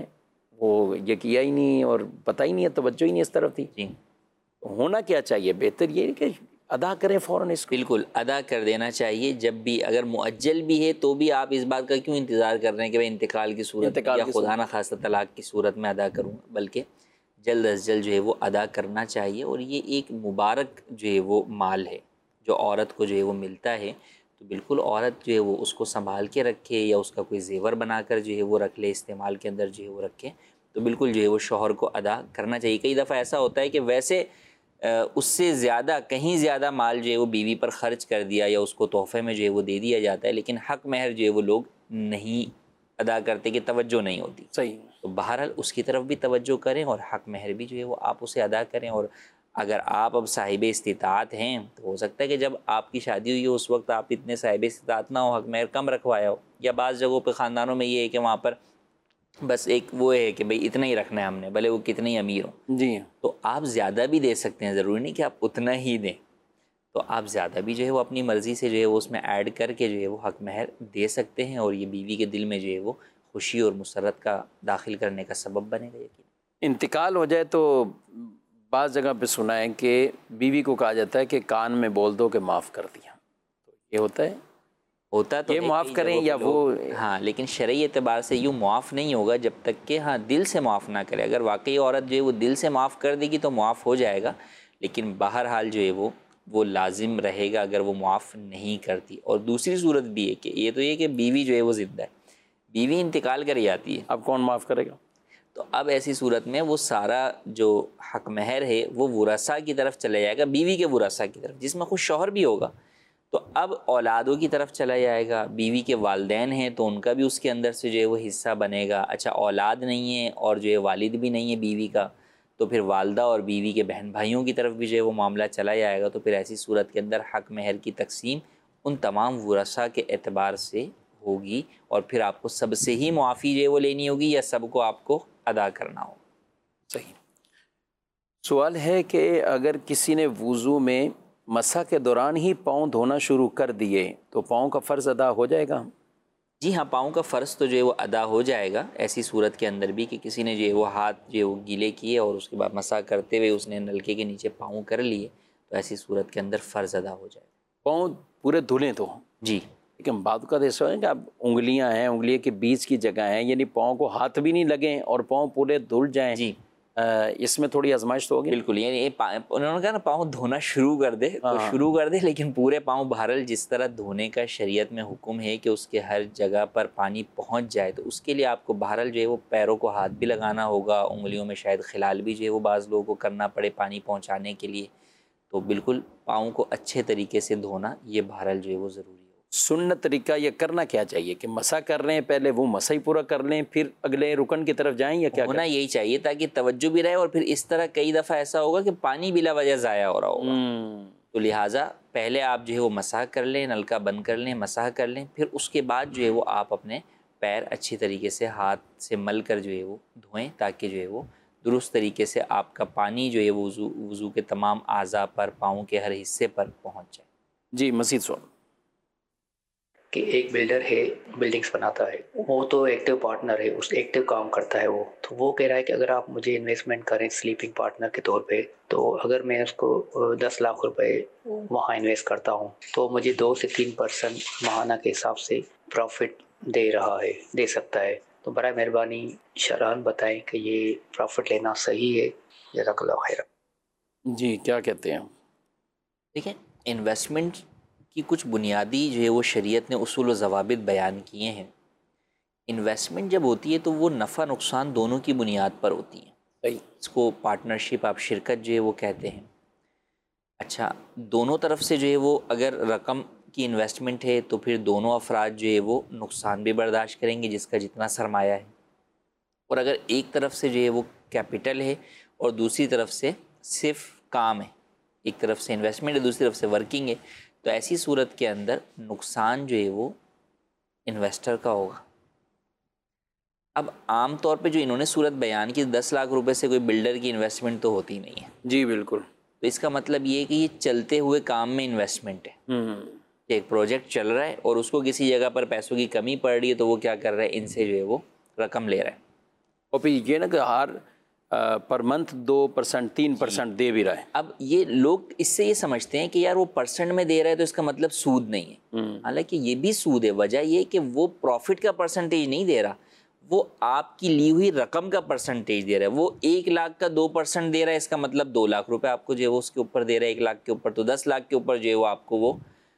وہ یہ کیا ہی نہیں اور پتہ ہی نہیں ہے، توجہ ہی نہیں اس طرف تھی. جی. ہونا کیا چاہیے؟ بہتر یہ ہے کہ ادا کریں فوراً اس کو. بالکل ادا کر دینا چاہیے. جب بھی اگر مؤجل بھی ہے تو بھی آپ اس بات کا کیوں انتظار کر رہے ہیں کہ بھائی انتقال کی صورت یا خدا نہ خواستہ طلاق کی صورت میں ادا کروں، بلکہ جلد از جلد جو ہے وہ ادا کرنا چاہیے. اور یہ ایک مبارک جو ہے وہ مال ہے جو عورت کو جو ہے وہ ملتا ہے، تو بالکل عورت جو ہے وہ اس کو سنبھال کے رکھے یا اس کا کوئی زیور بنا کر جو ہے وہ رکھ لے، استعمال کے اندر جو ہے وہ رکھے، تو بالکل جو ہے وہ شوہر کو ادا کرنا چاہیے. کئی دفعہ ایسا ہوتا ہے کہ ویسے اس سے زیادہ کہیں زیادہ مال جو ہے وہ بیوی پر خرچ کر دیا یا اس کو تحفے میں جو ہے وہ دے دیا جاتا ہے، لیکن حق مہر جو ہے وہ لوگ نہیں ادا کرتے کہ توجہ نہیں ہوتی. صحیح. تو بہرحال اس کی طرف بھی توجہ کریں اور حق مہر بھی جو ہے وہ آپ اسے ادا کریں. اور اگر آپ اب صاحب استطاعت ہیں تو ہو سکتا ہے کہ جب آپ کی شادی ہوئی ہو اس وقت آپ اتنے صاحب استطاعت نہ ہو، حق مہر کم رکھوایا ہو، یا بعض جگہوں پہ خاندانوں میں یہ ہے کہ وہاں پر بس ایک وہ ہے کہ بھئی اتنا ہی رکھنا ہے ہم نے، بھلے وہ کتنے ہی امیر ہوں. جی. تو آپ زیادہ بھی دے سکتے ہیں، ضروری نہیں کہ آپ اتنا ہی دیں. تو آپ زیادہ بھی جو ہے وہ اپنی مرضی سے جو ہے وہ اس میں ایڈ کر کے جو ہے وہ حق مہر دے سکتے ہیں، اور یہ بیوی کے دل میں جو ہے وہ خوشی اور مسرت کا داخل کرنے کا سبب بنے گا. یقین انتقال ہو جائے تو بعض جگہ پہ سنا ہے کہ بیوی کو کہا جاتا ہے کہ کان میں بول دو کہ معاف کر دیا. تو یہ ہوتا ہے تو یہ معاف کریں یا وہ؟ ہاں، لیکن شرعی اعتبار سے یوں معاف نہیں ہوگا جب تک کہ دل سے معاف نہ کرے. اگر واقعی عورت جو ہے وہ دل سے معاف کر دے گی تو معاف ہو جائے گا، لیکن بہرحال جو ہے وہ لازم رہے گا اگر وہ معاف نہیں کرتی. اور دوسری صورت بھی ہے کہ یہ تو یہ کہ بیوی جو ہے وہ زندہ ہے، بیوی انتقال کر جاتی ہے، اب کون معاف کرے گا؟ تو اب ایسی صورت میں وہ سارا جو حق مہر ہے وہ ورثاء کی طرف چلا جائے گا، بیوی کے ورثاء کی طرف، جس میں خود شوہر بھی ہوگا. تو اب اولادوں کی طرف چلا جائے گا. بیوی کے والدین ہیں تو ان کا بھی اس کے اندر سے جو ہے وہ حصہ بنے گا. اچھا اولاد نہیں ہے اور جو ہے والد بھی نہیں ہے بیوی کا، تو پھر والدہ اور بیوی کے بہن بھائیوں کی طرف بھی جو ہے وہ معاملہ چلا جائے گا. تو پھر ایسی صورت کے اندر حق مہر کی تقسیم ان تمام ورثاء کے اعتبار سے ہوگی، اور پھر آپ کو سب سے ہی معافی جو ہے وہ لینی ہوگی یا سب کو آپ کو ادا کرنا ہوگا. صحیح. سوال ہے کہ اگر کسی نے وضو میں مسح کے دوران ہی پاؤں دھونا شروع کر دیے تو پاؤں کا فرض ادا ہو جائے گا؟ جی ہاں، پاؤں کا فرض تو جو ہے وہ ادا ہو جائے گا ایسی صورت کے اندر بھی کہ کسی نے جو ہے وہ ہاتھ جو ہے وہ گیلے کیے اور اس کے بعد مسح کرتے ہوئے اس نے نلکے کے نیچے پاؤں کر لیے، تو ایسی صورت کے اندر فرض ادا ہو جائے گا. پاؤں پورے دھلیں تو جی. لیکن بعد کا ایسا ہے کہ اب انگلیاں ہیں، انگلی کے بیچ کی جگہ ہیں، یعنی پاؤں کو ہاتھ بھی نہیں لگیں اور پاؤں پورے دھل جائیں. جی اس میں تھوڑی آزمائش تو ہوگی. بالکل، یعنی انہوں نے کہا نا پاؤں دھونا شروع کر دے تو شروع کر دے، لیکن پورے پاؤں بہرحال جس طرح دھونے کا شریعت میں حکم ہے کہ اس کے ہر جگہ پر پانی پہنچ جائے، تو اس کے لیے آپ کو بہرحال جو ہے وہ پیروں کو ہاتھ بھی لگانا ہوگا، انگلیوں میں شاید خلال بھی جو ہے وہ بعض لوگوں کو کرنا پڑے پانی پہنچانے کے لیے. تو بالکل پاؤں کو اچھے طریقے سے دھونا یہ بہرحال جو ہے وہ ضروری ہے. سنت طریقہ یہ کرنا کیا چاہیے کہ مسح کر رہے ہیں پہلے وہ مسح ہی پورا کر لیں پھر اگلے رکن کی طرف جائیں، یا کیا ہونا یہی چاہیے تاکہ توجہ بھی رہے. اور پھر اس طرح کئی دفعہ ایسا ہوگا کہ پانی بلا وجہ ضائع ہو رہا ہوگا، تو لہٰذا پہلے آپ جو ہے وہ مسح کر لیں، نلکا بند کر لیں، مسح کر لیں، پھر اس کے بعد جو ہے وہ آپ اپنے پیر اچھی طریقے سے ہاتھ سے مل کر جو ہے وہ دھوئیں، تاکہ جو ہے وہ درست طریقے سے آپ کا پانی جو ہے وضو کے تمام اعضاء پر، پاؤں کے ہر حصے پر پہنچ جائے. جی مزید سوال. کہ ایک بلڈر ہے، بلڈنگز بناتا ہے، وہ تو ایکٹیو پارٹنر ہے، اس ایکٹیو کام کرتا ہے وہ، تو وہ کہہ رہا ہے کہ اگر آپ مجھے انویسٹمنٹ کریں سلیپنگ پارٹنر کے طور پہ، تو اگر میں اس کو 10 لاکھ روپے وہاں انویسٹ کرتا ہوں تو مجھے 2 سے 3% ماہانہ کے حساب سے پروفٹ دے سکتا ہے. تو برائے مہربانی شرحاً بتائیں کہ یہ پروفٹ لینا صحیح ہے؟ جزاک اللہ خیر. جی کیا کہتے ہیں؟ دیکھیں، انویسٹمنٹ کی کچھ بنیادی جو ہے وہ شریعت نے اصول و ضوابط بیان کیے ہیں انویسٹمنٹ جب ہوتی ہے تو وہ نفع نقصان دونوں کی بنیاد پر ہوتی ہے. صحیح. اس کو پارٹنرشپ آپ شرکت جو ہے وہ کہتے ہیں. اچھا دونوں طرف سے جو ہے وہ اگر رقم کی انویسٹمنٹ ہے تو پھر دونوں افراد جو ہے وہ نقصان بھی برداشت کریں گے جس کا جتنا سرمایہ ہے. اور اگر ایک طرف سے جو ہے وہ کیپٹل ہے اور دوسری طرف سے صرف کام ہے، ایک طرف سے انویسٹمنٹ ہے دوسری طرف سے ورکنگ ہے، تو ایسی صورت کے اندر نقصان جو ہے وہ انویسٹر کا ہوگا. اب عام طور پہ جو انہوں نے صورت بیان کی 10 لاکھ روپے سے کوئی بلڈر کی انویسٹمنٹ تو ہوتی نہیں ہے. جی بالکل. تو اس کا مطلب یہ ہے کہ یہ چلتے ہوئے کام میں انویسٹمنٹ ہے. ایک پروجیکٹ چل رہا ہے اور اس کو کسی جگہ پر پیسوں کی کمی پڑ رہی ہے تو وہ کیا کر رہا ہے، ان سے جو ہے وہ رقم لے رہا ہے. اور پھر یہ نا کہ ہر پر منتھ 2% 3% دے بھی رہا ہے. اب یہ لوگ اس سے یہ سمجھتے ہیں کہ یار وہ پرسنٹ میں دے رہا ہے تو اس کا مطلب سود نہیں ہے. حالانکہ یہ بھی سود ہے. وجہ یہ کہ وہ پروفٹ کا پرسنٹیج نہیں دے رہا، وہ آپ کی لی ہوئی رقم کا پرسنٹیج دے رہا ہے. وہ 1 لاکھ کا 2% دے رہا ہے، اس کا مطلب 2 لاکھ روپے آپ کو جو ہے وہ اس کے اوپر دے رہا ہے. 1 لاکھ کے اوپر تو 10 لاکھ کے اوپر جو ہے وہ آپ کو وہ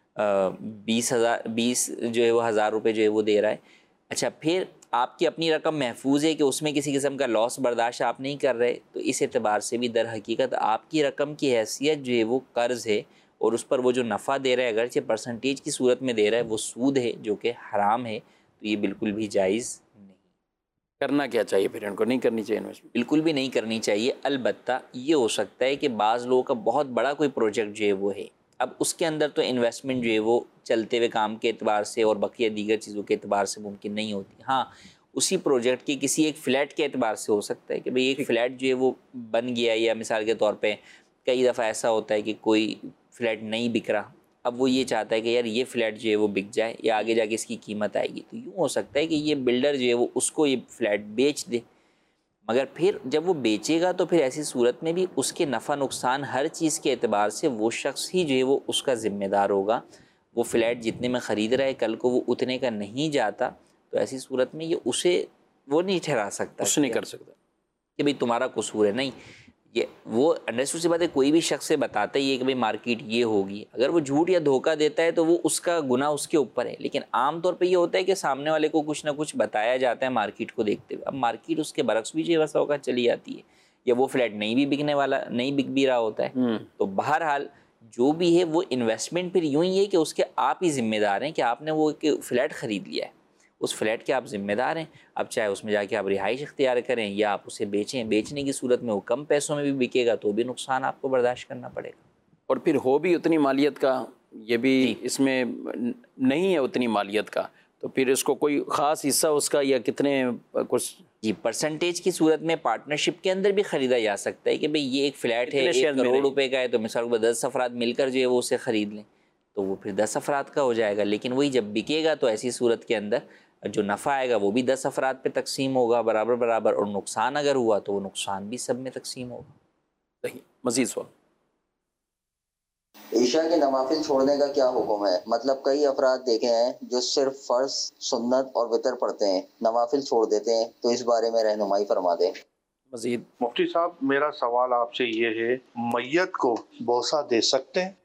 20 جو ہے وہ ہزار روپے جو ہے وہ دے رہا ہے. اچھا پھر آپ کی اپنی رقم محفوظ ہے کہ اس میں کسی قسم کا لاس برداشت آپ نہیں کر رہے، تو اس اعتبار سے بھی در حقیقت آپ کی رقم کی حیثیت جو ہے وہ قرض ہے، اور اس پر وہ جو نفع دے رہا ہے اگرچہ پرسنٹیج کی صورت میں دے رہا ہے وہ سود ہے جو کہ حرام ہے. تو یہ بالکل بھی جائز نہیں. کرنا کیا چاہیے پھر ان کو؟ نہیں کرنی چاہیے انویسٹمنٹ؟ بالکل بھی نہیں کرنی چاہیے. البتہ یہ ہو سکتا ہے کہ بعض لوگوں کا بہت بڑا کوئی پروجیکٹ جو ہے وہ ہے، اب اس کے اندر تو انویسٹمنٹ جو ہے وہ چلتے ہوئے کام کے اعتبار سے اور بقیہ دیگر چیزوں کے اعتبار سے ممکن نہیں ہوتی. ہاں اسی پروجیکٹ کی کسی ایک فلیٹ کے اعتبار سے ہو سکتا ہے کہ بھئی ایک فلیٹ جو ہے وہ بن گیا، یا مثال کے طور پہ کئی دفعہ ایسا ہوتا ہے کہ کوئی فلیٹ نہیں بک رہا، اب وہ یہ چاہتا ہے کہ یار یہ فلیٹ جو ہے وہ بک جائے یا آگے جا کے اس کی قیمت آئے گی، تو یوں ہو سکتا ہے کہ یہ بلڈر جو ہے وہ اس کو یہ فلیٹ بیچ دے. مگر پھر جب وہ بیچے گا تو پھر ایسی صورت میں بھی اس کے نفع نقصان ہر چیز کے اعتبار سے وہ شخص ہی جو ہے وہ اس کا ذمہ دار ہوگا. وہ فلیٹ جتنے میں خرید رہا ہے کل کو وہ اتنے کا نہیں جاتا تو ایسی صورت میں یہ اسے وہ نہیں ٹھہرا سکتا، اس نہیں کر سکتا کہ بھئی تمہارا قصور ہے. نہیں، یہ وہ انڈرسٹوڈ سی بات ہے. کوئی بھی شخص سے بتاتا ہی ہے کہ بھئی مارکیٹ یہ ہوگی، اگر وہ جھوٹ یا دھوکہ دیتا ہے تو وہ اس کا گناہ اس کے اوپر ہے. لیکن عام طور پہ یہ ہوتا ہے کہ سامنے والے کو کچھ نہ کچھ بتایا جاتا ہے مارکیٹ کو دیکھتے ہوئے. اب مارکیٹ اس کے برعکس بھی جو ویسا ہوگا چلی جاتی ہے، یا وہ فلیٹ نہیں بھی بکنے والا، نہیں بک بھی رہا ہوتا ہے. تو بہرحال جو بھی ہے وہ انویسٹمنٹ پھر یوں ہی ہے کہ اس کے آپ ہی ذمہ دار ہیں کہ آپ نے وہ ایک فلیٹ خرید لیا ہے، اس فلیٹ کے آپ ذمہ دار ہیں. اب چاہے اس میں جا کے آپ رہائش اختیار کریں یا آپ اسے بیچیں، بیچنے کی صورت میں وہ کم پیسوں میں بھی بکے گا تو بھی نقصان آپ کو برداشت کرنا پڑے گا. اور پھر ہو بھی اتنی مالیت کا، یہ بھی اس میں نہیں ہے اتنی مالیت کا، تو پھر اس کو کوئی خاص حصہ اس کا یا کتنے کچھ جی پرسنٹیج کی صورت میں پارٹنرشپ کے اندر بھی خریدا جا سکتا ہے کہ بھئی یہ ایک فلیٹ ہے 1 کروڑ روپے کا ہے تو مثال کو 10 افراد مل کر جو ہے وہ اسے خرید لیں تو وہ پھر 10 افراد کا ہو جائے گا. لیکن وہی جب بکے گا تو ایسی صورت کے اندر جو نفع آئے گا وہ بھی 10 افراد پہ تقسیم ہوگا برابر برابر، اور نقصان اگر ہوا تو وہ نقصان بھی سب میں تقسیم ہوگا. صحیح. مزید سوال. عشاء کے نوافل چھوڑنے کا کیا حکم ہے؟ مطلب کئی افراد دیکھے ہیں جو صرف فرض، سنت اور وتر پڑھتے ہیں، نوافل چھوڑ دیتے ہیں، تو اس بارے میں رہنمائی فرما دیں. مزید. مفتی صاحب میرا سوال آپ سے یہ ہے، میت کو بوسہ دے سکتے ہیں؟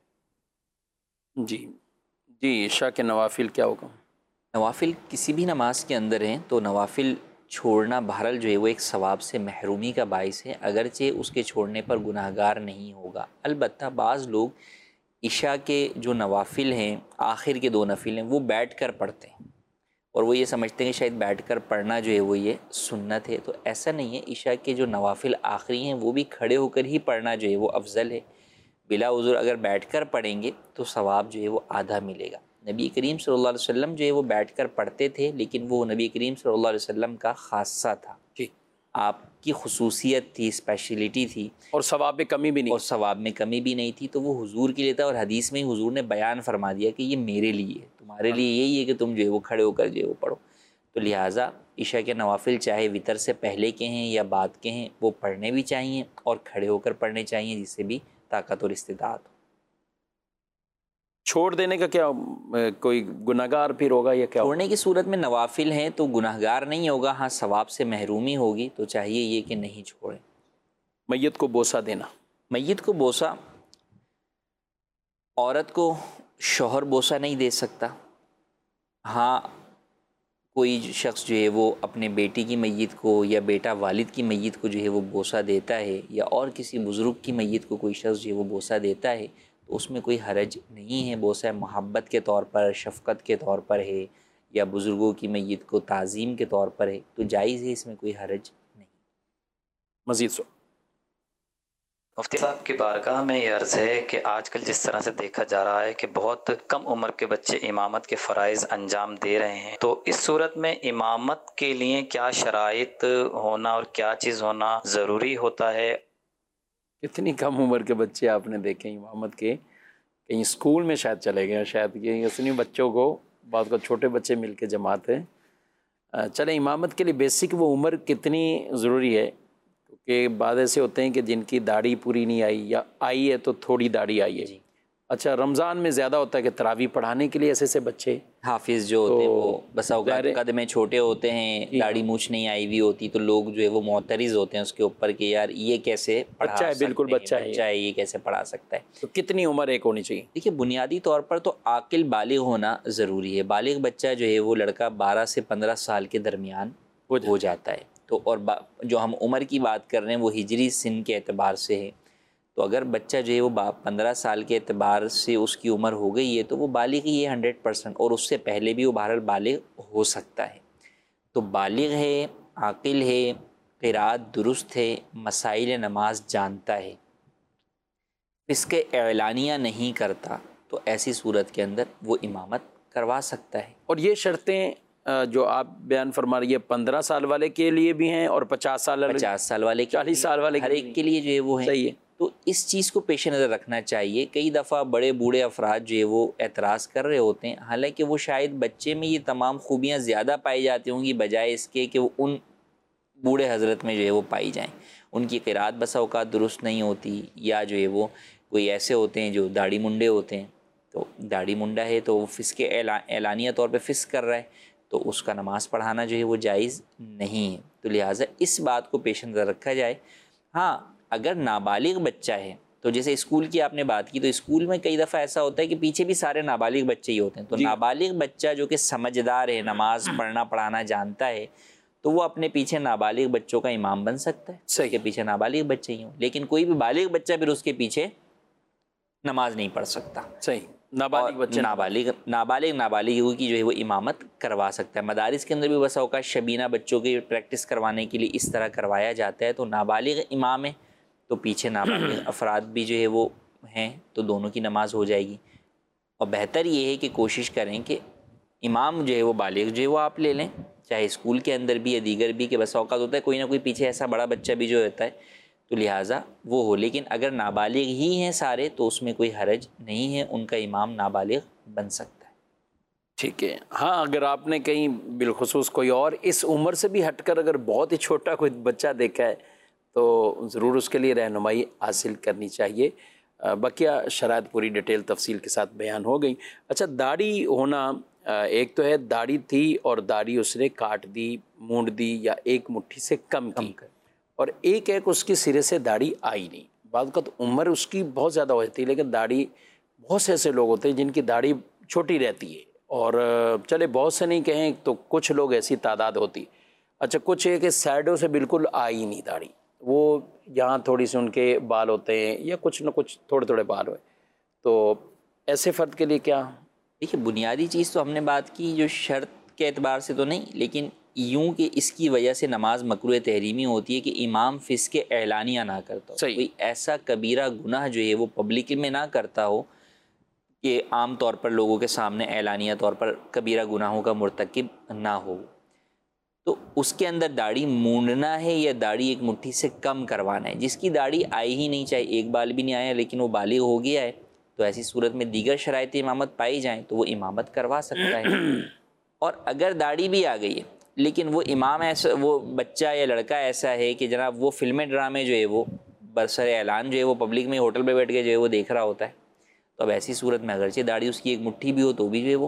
جی عشاء کے نوافل کیا حکم؟ نوافل کسی بھی نماز کے اندر ہیں تو نوافل چھوڑنا بہرحال جو ہے وہ ایک ثواب سے محرومی کا باعث ہے، اگرچہ اس کے چھوڑنے پر گناہ گار نہیں ہوگا. البتہ بعض لوگ عشاء کے جو نوافل ہیں، آخر کے 2 نفل ہیں، وہ بیٹھ کر پڑھتے ہیں اور وہ یہ سمجھتے ہیں کہ شاید بیٹھ کر پڑھنا جو ہے وہ یہ سنت ہے. تو ایسا نہیں ہے. عشاء کے جو نوافل آخری ہیں وہ بھی کھڑے ہو کر ہی پڑھنا جو ہے وہ افضل ہے. بلا عذر اگر بیٹھ کر پڑھیں گے تو ثواب جو ہے وہ آدھا ملے گا. نبی کریم صلی اللہ علیہ وسلم جو ہے وہ بیٹھ کر پڑھتے تھے، لیکن وہ نبی کریم صلی اللہ علیہ وسلم کا خاصہ تھا، آپ کی خصوصیت تھی، اسپیشلٹی تھی، اور ثواب میں کمی بھی نہیں، اور ثواب میں کمی بھی نہیں تھی. تو وہ حضور کے لیے تھا، اور حدیث میں ہی حضور نے بیان فرما دیا کہ یہ میرے لیے ہے، تمہارے لیے یہی ہے کہ تم جو ہے وہ کھڑے ہو کر جو ہے وہ پڑھو. تو لہٰذا عشاء کے نوافل چاہے وطر سے پہلے کے ہیں یا بعد کے ہیں وہ پڑھنے بھی چاہیے اور کھڑے ہو کر پڑھنے چاہیے، جس سے بھی طاقت اور استطاعت ہو. چھوڑ دینے کا کیا کوئی گناہ گار پھر ہوگا یا کیا؟ چھوڑنے کی صورت میں نوافل ہیں تو گناہ گار نہیں ہوگا، ہاں ثواب سے محرومی ہوگی. تو چاہیے یہ کہ نہیں چھوڑیں. میت کو بوسہ دینا. میت کو بوسہ، عورت کو شوہر بوسہ نہیں دے سکتا. ہاں کوئی شخص جو ہے وہ اپنے بیٹی کی میت کو یا بیٹا والد کی میت کو جو ہے وہ بوسہ دیتا ہے، یا اور کسی بزرگ کی میت کو کوئی شخص جو ہے وہ بوسہ دیتا ہے، تو اس میں کوئی حرج نہیں ہے۔ بوسہ محبت کے طور پر، شفقت کے طور پر ہے، یا بزرگوں کی میت کو تعظیم کے طور پر ہے، تو جائز ہے، اس میں کوئی حرج نہیں۔ مزید سو مفتی صاحب کی بارگاہ میں یہ عرض ہے کہ آج کل جس طرح سے دیکھا جا رہا ہے کہ بہت کم عمر کے بچے امامت کے فرائض انجام دے رہے ہیں، تو اس صورت میں امامت کے لیے کیا شرائط ہونا اور کیا چیز ہونا ضروری ہوتا ہے؟ اتنی کم عمر کے بچے آپ نے دیکھے امامت کے، کہیں اسکول میں شاید چلے گئے، شاید کہ اتنی بچوں کو، بعض کو چھوٹے بچے مل کے جماعت ہے۔ چلیں امامت کے لیے بیسک وہ عمر کتنی ضروری ہے، کہ بعض ایسے ہوتے ہیں کہ جن کی داڑھی پوری نہیں آئی، یا آئی ہے تو تھوڑی داڑھی آئی ہے۔ اچھا رمضان میں زیادہ ہوتا ہے کہ تراویح پڑھانے کے لیے ایسے ایسے بچے حافظ جو ہوتے ہیں وہ بس اوقات قد میں چھوٹے ہوتے ہیں، داڑھی مونچھ نہیں آئی ہوئی ہوتی، تو لوگ جو ہے وہ معترض ہوتے ہیں اس کے اوپر کہ یار یہ کیسے پڑھا بچہ ہے، بالکل بچہ ہے، یہ کیسے پڑھا سکتا ہے۔ تو کتنی عمر ایک ہونی چاہیے؟ دیکھیے بنیادی طور پر تو عاقل بالغ ہونا ضروری ہے۔ بالغ بچہ جو ہے وہ لڑکا 12 سے 15 سال کے درمیان ہو جاتا ہے، تو اور جو ہم عمر کی بات کر رہے ہیں وہ ہجری سن کے اعتبار سے ہے، تو اگر بچہ جو ہے وہ 15 سال کے اعتبار سے اس کی عمر ہو گئی ہے تو وہ بالغ ہی ہے 100%، اور اس سے پہلے بھی وہ بہرحال بالغ ہو سکتا ہے۔ تو بالغ ہے، عاقل ہے، قرات درست ہے، مسائل نماز جانتا ہے، اس کے اعلانیہ نہیں کرتا، تو ایسی صورت کے اندر وہ امامت کروا سکتا ہے۔ اور یہ شرطیں جو آپ بیان فرما رہی ہے 15 سال والے کے لیے بھی ہیں، اور 50 سال والے 40 سال والے ہر ایک کے لیے جو ہے وہ ہیں۔ صحیح ہے۔ تو اس چیز کو پیش نظر رکھنا چاہیے۔ کئی دفعہ بڑے بوڑھے افراد جو ہے وہ اعتراض کر رہے ہوتے ہیں، حالانکہ وہ شاید بچے میں یہ تمام خوبیاں زیادہ پائی جاتی ہوں گی بجائے اس کے کہ وہ ان بوڑھے حضرت میں جو ہے وہ پائی جائیں۔ ان کی قرات بسا اوقات درست نہیں ہوتی، یا جو ہے وہ کوئی ایسے ہوتے ہیں جو داڑھی منڈے ہوتے ہیں، تو داڑھی منڈا ہے تو وہ فسق اعلانیہ طور پہ فسق کر رہا ہے، تو اس کا نماز پڑھانا جو ہے وہ جائز نہیں ہے۔ تو لہٰذا اس بات کو پیش نظر رکھا جائے۔ ہاں اگر نابالغ بچہ ہے، تو جیسے اسکول کی آپ نے بات کی، تو اسکول میں کئی دفعہ ایسا ہوتا ہے کہ پیچھے بھی سارے نابالغ بچے ہی ہوتے ہیں، تو نابالغ بچہ جو کہ سمجھدار ہے، نماز پڑھنا پڑھانا جانتا ہے، تو وہ اپنے پیچھے نابالغ بچوں کا امام بن سکتا ہے، اس کے پیچھے نابالغ بچے ہی ہوں۔ لیکن کوئی بھی بالغ بچہ پھر اس کے پیچھے نماز نہیں پڑھ سکتا۔ صحیح، نابالغ بچے نابالغ کی جو ہے وہ امامت کروا سکتا ہے۔ مدارس کے اندر بھی بسا اوقات شبینہ بچوں کی پریکٹس کروانے کے لیے اس طرح کروایا جاتا ہے، تو نابالغ امام ہے تو پیچھے نابالغ افراد بھی جو ہے وہ ہیں، تو دونوں کی نماز ہو جائے گی۔ اور بہتر یہ ہے کہ کوشش کریں کہ امام جو ہے وہ بالغ جو ہے وہ آپ لے لیں، چاہے اسکول کے اندر بھی یا دیگر بھی، کہ بسا اوقات ہوتا ہے کوئی نہ کوئی پیچھے ایسا بڑا بچہ بھی جو ہوتا ہے، تو لہٰذا وہ ہو۔ لیکن اگر نابالغ ہی ہیں سارے تو اس میں کوئی حرج نہیں ہے، ان کا امام نابالغ بن سکتا ہے۔ ٹھیک ہے۔ ہاں اگر آپ نے کہیں بالخصوص کوئی اور اس عمر سے بھی ہٹ کر اگر بہت ہی چھوٹا کوئی بچہ دیکھا ہے تو ضرور اس کے لیے رہنمائی حاصل کرنی چاہیے۔ بقیہ شرائط پوری ڈیٹیل تفصیل کے ساتھ بیان ہو گئی۔ اچھا داڑھی ہونا، ایک تو ہے داڑھی تھی اور داڑھی اس نے کاٹ دی، مونڈ دی، یا ایک مٹھی سے کم کی، اور ایک اس کی سرے سے داڑھی آئی نہیں۔ بعض اوقات عمر اس کی بہت زیادہ ہو جاتی ہے لیکن داڑھی، بہت سے ایسے لوگ ہوتے ہیں جن کی داڑھی چھوٹی رہتی ہے، اور چلے بہت سے نہیں کہیں تو کچھ لوگ ایسی تعداد ہوتی۔ اچھا کچھ ہے کہ سائڈوں سے بالکل آئی نہیں داڑھی، وہ یہاں تھوڑی سی ان کے بال ہوتے ہیں یا کچھ نہ کچھ تھوڑے تھوڑے بال ہوئے، تو ایسے فرد کے لیے کیا؟ دیکھیے بنیادی چیز تو ہم نے بات کی جو شرط کے اعتبار سے تو نہیں، لیکن یوں کہ اس کی وجہ سے نماز مکروہ تحریمی ہوتی ہے کہ امام فسق اعلانیہ نہ کرتا ہو، کوئی ایسا کبیرہ گناہ جو ہے وہ پبلک میں نہ کرتا ہو کہ عام طور پر لوگوں کے سامنے اعلانیہ طور پر کبیرہ گناہوں کا مرتکب نہ ہو۔ تو اس کے اندر داڑھی مونڈنا ہے یا داڑھی ایک مٹھی سے کم کروانا ہے۔ جس کی داڑھی آئی ہی نہیں، چاہے ایک بال بھی نہیں آیا لیکن وہ بالغ ہو گیا ہے، تو ایسی صورت میں دیگر شرائط امامت پائی جائیں تو وہ امامت کروا سکتا ہے۔ اور اگر داڑھی بھی آ گئی ہے لیکن وہ امام ایسا، وہ بچہ یا لڑکا ایسا ہے کہ جناب وہ فلمیں ڈرامے جو ہے وہ برسر اعلان جو ہے وہ پبلک میں ہوٹل پہ بیٹھ کے جو ہے وہ دیکھ رہا ہوتا ہے، تو اب ایسی صورت میں اگرچہ داڑھی اس کی ایک مٹھی بھی ہو تو بھی جو ہے وہ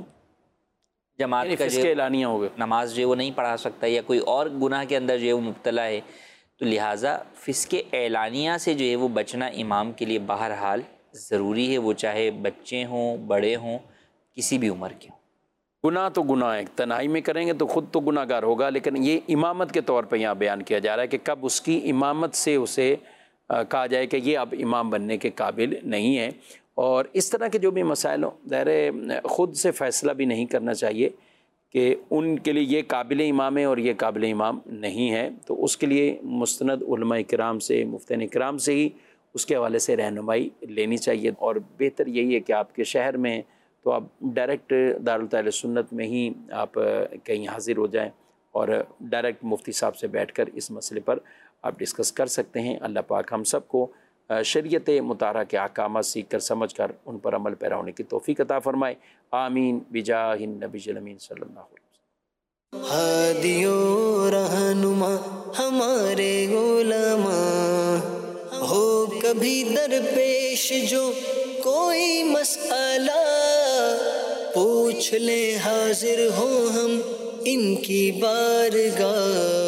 جماعت کا جو اعلانیہ ہو گیا، نماز جو ہے وہ نہیں پڑھا سکتا، یا کوئی اور گناہ کے اندر جو ہے وہ مبتلا ہے، تو لہٰذا فسق اعلانیہ سے جو ہے وہ بچنا امام کے لیے بہرحال ضروری ہے، وہ چاہے بچے ہوں، بڑے ہوں، کسی بھی عمر کے ہوں۔ گناہ تو گناہ ہے، تنہائی میں کریں گے تو خود تو گناہ گار ہوگا، لیکن یہ امامت کے طور پہ یہاں بیان کیا جا رہا ہے کہ کب اس کی امامت سے اسے کہا جائے کہ یہ اب امام بننے کے قابل نہیں ہے۔ اور اس طرح کے جو بھی مسائل ہوں، ظاہر ہے خود سے فیصلہ بھی نہیں کرنا چاہیے کہ ان کے لیے یہ قابل امام ہے اور یہ قابل امام نہیں ہے، تو اس کے لیے مستند علماء کرام سے، مفتین کرام سے ہی اس کے حوالے سے رہنمائی لینی چاہیے۔ اور بہتر یہی ہے کہ آپ کے شہر میں تو آپ ڈائریکٹ دارالتعلیم سنت میں ہی آپ کہیں حاضر ہو جائیں اور ڈائریکٹ مفتی صاحب سے بیٹھ کر اس مسئلے پر آپ ڈسکس کر سکتے ہیں۔ اللہ پاک ہم سب کو شریعت مطہرہ کے احکامات سیکھ کر سمجھ کر ان پر عمل پیرا ہونے کی توفیق عطا فرمائے، آمین بجاہ النبی الامین صلی اللہ علیہ وسلم۔ ہادی و رہنما ہمارے علماء، ہو کبھی درپیش جو کوئی مسئلہ، پوچھ لیں حاضر ہوں ہم ان کی بارگاہ۔